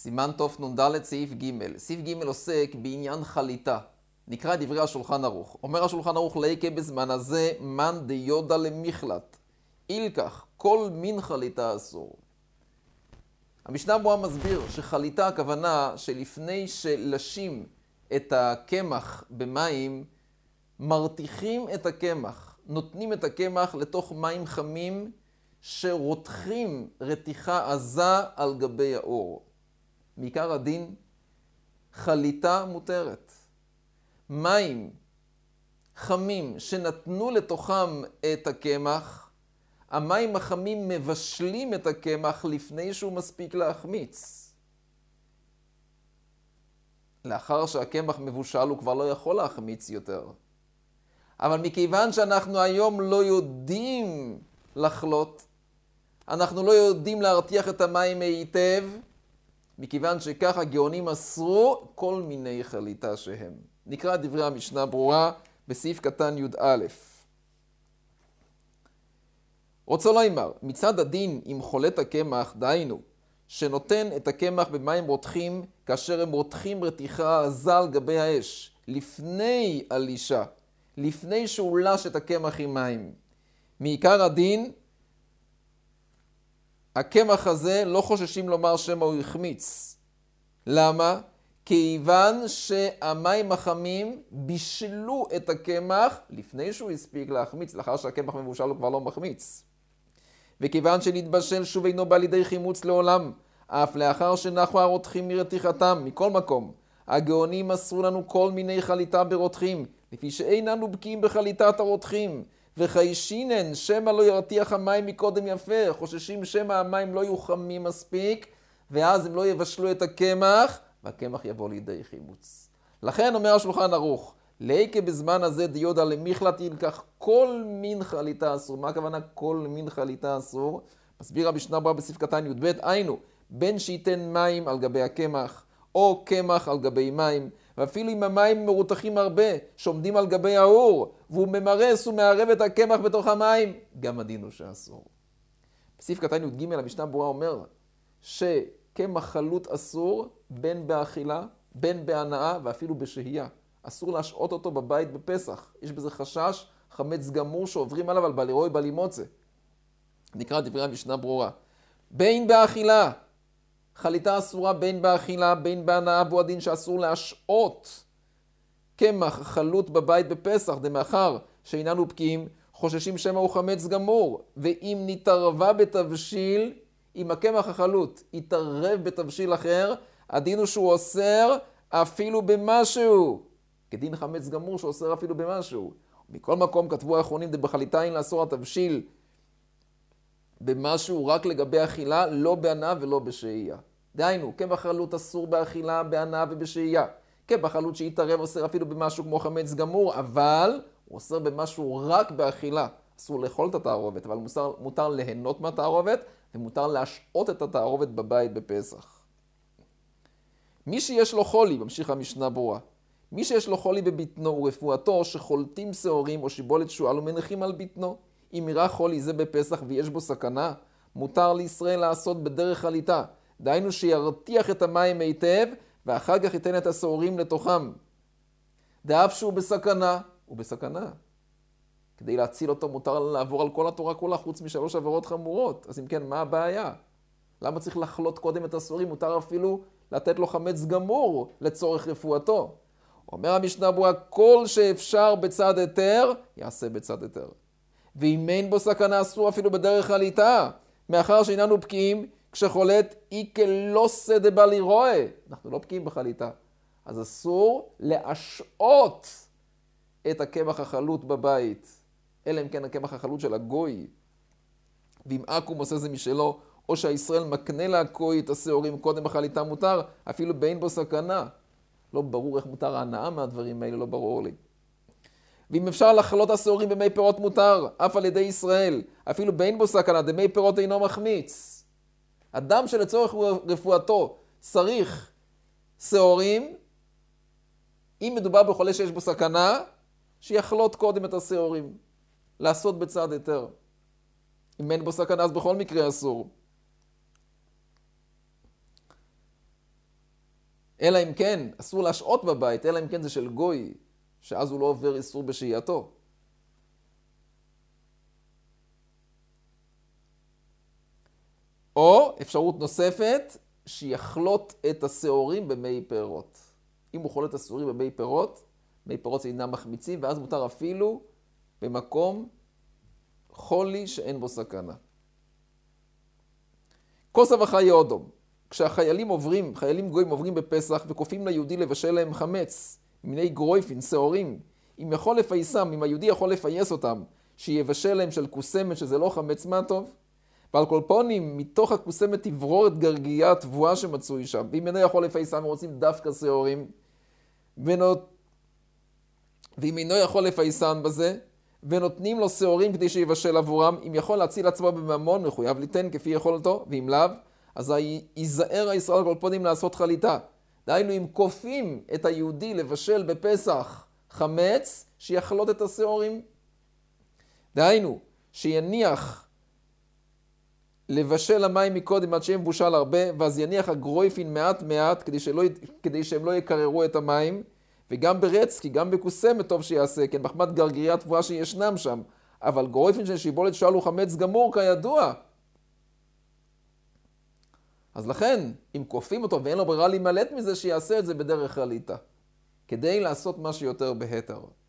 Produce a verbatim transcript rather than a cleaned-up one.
סימן תוף נ"ד סעיף ג'. סעיף ג' עוסק בעניין חליטה. נקרא דברי השולחן ערוך. אומר השולחן ערוך ליקה בזמן הזה מן דיודה למחלט. אילקח, כל מין חליטה אסור. המשנה ברורה מסביר שחליטה הכוונה שלפני שלשים את הקמח במים, מרתיחים את הקמח, נותנים את הקמח לתוך מים חמים שרותחים רתיחה עזה על גבי האור. מעיקר הדין, חליטה מותרת. מים חמים שנתנו לתוכם את הקמח, המים החמים מבשלים את הקמח לפני שהוא מספיק להחמיץ. לאחר שהקמח מבושל הוא כבר לא יכול להחמיץ יותר. אבל מכיוון שאנחנו היום לא יודעים לחלות, אנחנו לא יודעים להרתיח את המים היטב, מכיוון שכך הגאונים אסרו כל מיני חליטה שהם. נקרא דברי המשנה ברורה בסעיף קטן י"א. רוצה לומר, מצד הדין אם חולט הקמח, דהיינו, שנותן את הקמח במים רותחים, כאשר הם רותחים רתיחה עזה על גבי האש, לפני עלישה, לפני שהוא לש את הקמח עם מים. מעיקר הדין, הקמח הזה לא חוששים לומר שמה הוא החמיץ. למה? כיוון שהמים החמים בישלו את הקמח לפני שהוא הספיק להחמיץ, לאחר שהקמח מבושל הוא כבר לא מחמיץ. וכיוון שנתבשל שוב אינו בא לידי חימוץ לעולם, אף לאחר שנחו הרותחים מרתיחתם, מכל מקום, הגאונים אסרו לנו כל מיני חליטה ברותחים, לפי שאיננו בקיאים בחליטת הרותחים, וחיישינן שמא לא ירתיח המים מקודם יפה, חוששים שמא המים לא יהיו חמים מספיק, ואז הם לא יבשלו את הקמח, והקמח יבוא לידי חימוץ. לכן אומר השולחן ערוך, ליקה בזמן הזה דיודה למחלט ילקח כל מין חליטה אסור. מה הכוונה כל מין חליטה אסור? מסביר המשנה ברורה בסעיף קטן י"ב, היינו, בין שייתן מים על גבי הקמח, או קמח על גבי מים, ואפילו אם המים מרותחים הרבה, שעומדים על גבי האור, והוא ממרס ומערב את הקמח בתוך המים, גם הדין הוא שאסור. בסעיף קטן י"ג המשנה ברורה אומר, שקמח חלוט אסור בין באכילה, בין בהנאה ואפילו בשהייה. אסור להשעות אותו בבית בפסח. יש בזה חשש, חמץ גמור שעוברים עליו על בלירוי בלימוצה. נקרא דברי המשנה ברורה. בין באכילה, חליטה אסורה בין באכילה, בין בהנאה, והוא הדין שאסור להשעות קמח חלוט בבית בפסח, דמאחר שאיננו בקיאים, חוששים שמא הוא חמץ גמור. ואם נתערבה בתבשיל, אם הקמח החלוט יתערב בתבשיל אחר, הדין הוא שהוא אוסר אפילו במשהו. כדין חמץ גמור שאוסר אפילו במשהו. מכל מקום כתבו האחרונים דבחליטה אין לאסור התבשיל במשהו רק לגבי אכילה, לא בהנאה ולא בשהייה. דהיינו, קמח חלוט אסור באכילה, בהנאה ובשהייה. קמח חלוט שיתערב אוסר אפילו במשהו כמו חמץ גמור, אבל הוא אוסר במשהו רק באכילה. אסור לאכול את התערובת, אבל מותר, מותר ליהנות מהתערובת, ומותר להשעות את התערובת בבית בפסח. מי שיש לו חולי, ממשיך המשנה ברורה, מי שיש לו חולי בבטנו ורפואתו שחולטים שעורים או שיבולת שועל ומנחים על בטנו, אם יראה חולי זה בפסח ויש בו סכנה, מותר לישראל לעשות בדרך חליטה, דהיינו שירתיח את המים היטב ואחר כך ייתן את השעורים לתוכם. דאף שהוא בסכנה, הוא בסכנה. כדי להציל אותו מותר לעבור על כל התורה כולה חוץ משלוש עבירות חמורות. אז אם כן, מה הבעיה? למה צריך לחלות קודם את השעורים? מותר אפילו לתת לו חמץ גמור לצורך רפואתו. אומר המשנה ברורה, כל שאפשר בצד היתר, יעשה בצד היתר. ואם אין בו סכנה אסור אפילו בדרך חליטה, מאחר שאיננו בקיאים, כשחולט אי כלא שדה בא לרואה. אנחנו לא בקיאים בחליטה. אז אסור להשעות את הקמח החלוט בבית, אלא אם כן הקמח החלוט של הגוי. ואם אקום עושה זה משלו, או שהישראל מקנה להגוי את השעורים קודם החליטה מותר, אפילו באין בו סכנה. לא ברור איך מותר ההנאה מהדברים האלה, לא ברור לי. ואם אפשר לחלות השעורים במי פירות מותר, אף על ידי ישראל, אפילו באין בו סכנה, דמי פירות אינו מחמיץ. אדם שלצורך רפואתו צריך שעורים, אם מדובר בחולה שיש בו סכנה, שיחלות קודם את השעורים, לעשות בצד היתר. אם אין בו סכנה, אז בכל מקרה אסור. אלא אם כן, אסור להשעות בבית, אלא אם כן זה של גוי, שאז הוא לא עובר איסור בשהייתו. או אפשרות נוספת, שיחלוט את השעורים במי פירות. אם הוא חולט את השעורים במי פירות, מי פירות זה אינם מחמיצים, ואז מותר אפילו במקום חולי שאין בו סכנה. כוסה וחיי אודום. כשהחיילים עוברים, חיילים גויים עוברים בפסח וכופים ליהודי לבשל להם חמץ, מיני גרויפין, שעורים, אם יכול לפייסם, אם היהודי יכול לפייס אותם, שיבשל להם של קוסמת שזה לא חמץ, מה טוב? ועל כל פונים, מתוך הקוסמת תברור את גרגייה התבואה שמצוי שם, ואם אינו יכול לפייסם, רוצים דווקא שעורים, ונות... ואם אינו יכול לפייסם בזה, ונותנים לו שעורים כדי שיבשל עבורם, אם יכול להציל עצמו בממון, מחויב ליתן כפי יכולתו, ואם לאו, אז ייזהר הישראל על כל פונים לעשות חליטה. דהיינו, אם כופים את היהודי לבשל בפסח חמץ, שיחלוט את השעורים. דהיינו, שיניח לבשל המים מקודם עד שהם מבושל הרבה, ואז יניח הגרויפין מעט מעט, כדי, שלא, כדי שהם לא יקררו את המים, וגם ברץ, כי גם בקוסמת טוב שיעשה, כן, מחמת גרגייה תבואה שישנם שם, אבל גרויפין של שיבולת שאל הוא חמץ גמור כידוע. אז לכן, אם כופים אותו ואין לו ברירה להימלט מזה, שיעשה את זה בדרך חליטה, כדי לעשות מה שיותר בהתר.